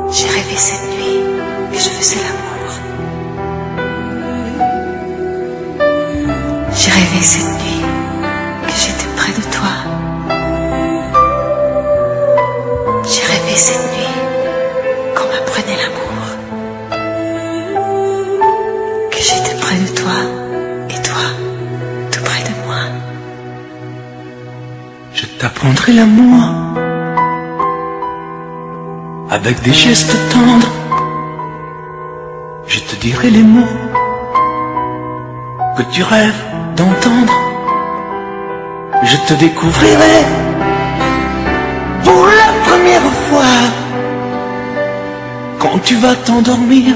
J'ai rêvé cette nuit que je faisais l'amour. J'ai rêvé cette nuit que j'étais près de toi. J'ai rêvé cette nuit qu'on m'apprenait l'amour. Que j'étais près de toi et toi tout près de moi. Je t'apprendrai l'amour avec des gestes tendres. Je te dirai les mots que tu rêves d'entendre. Je te découvrirai pour la première fois quand tu vas t'endormir,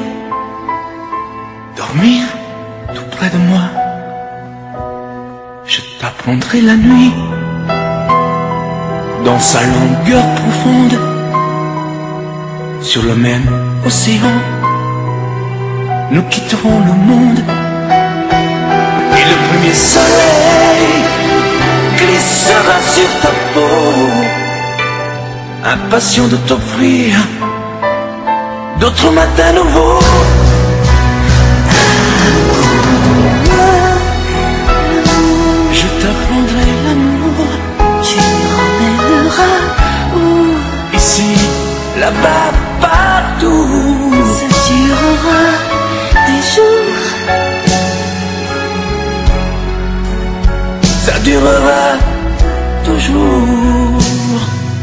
dormir tout près de moi. Je t'apprendrai la nuit dans sa longueur profonde, sur le même océan, nous quitterons le monde. Et le premier soleil glissera sur ta peau, impatient de t'offrir d'autres matins nouveaux. Je t'apprendrai l'amour, Tu m'emmèneras où? ici, là-bas, partout. Ça durera des jours. Ça durera toujours.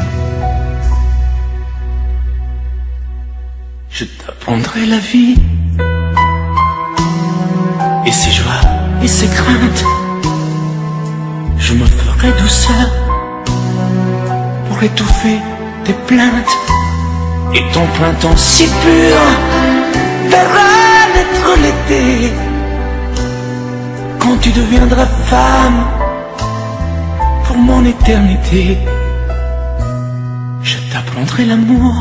Je t'apprendrai la vie et ses joies et ses craintes. Je me ferai douceur pour étouffer tes plaintes. Et ton printemps si pur verra naître l'été, quand tu deviendras femme pour mon éternité. Je t'apprendrai l'amour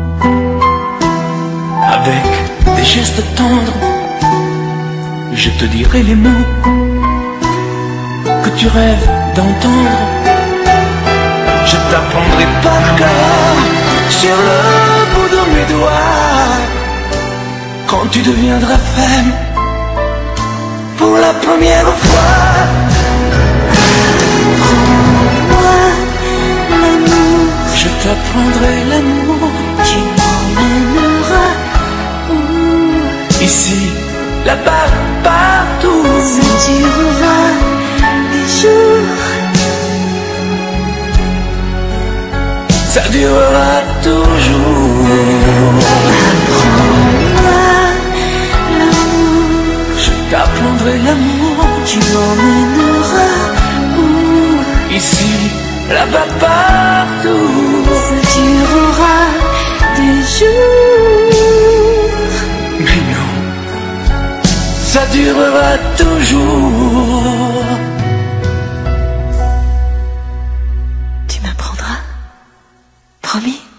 avec des gestes tendres. Je te dirai les mots que tu rêves d'entendre. Je t'apprendrai par cœur sur le bout de mes doigts quand tu deviendras femme pour la première fois. Moi, l'amour, Je t'apprendrai l'amour tu m'emmèneras où? ici, là-bas, partout. Ça durera des jours. Ça durera toujours. Moi, l'amour, Je t'apprendrai l'amour tu m'emmèneras où? ici, là-bas, partout. Ça durera des jours. Mais non, ça durera toujours. Tu m'apprendras? Promis?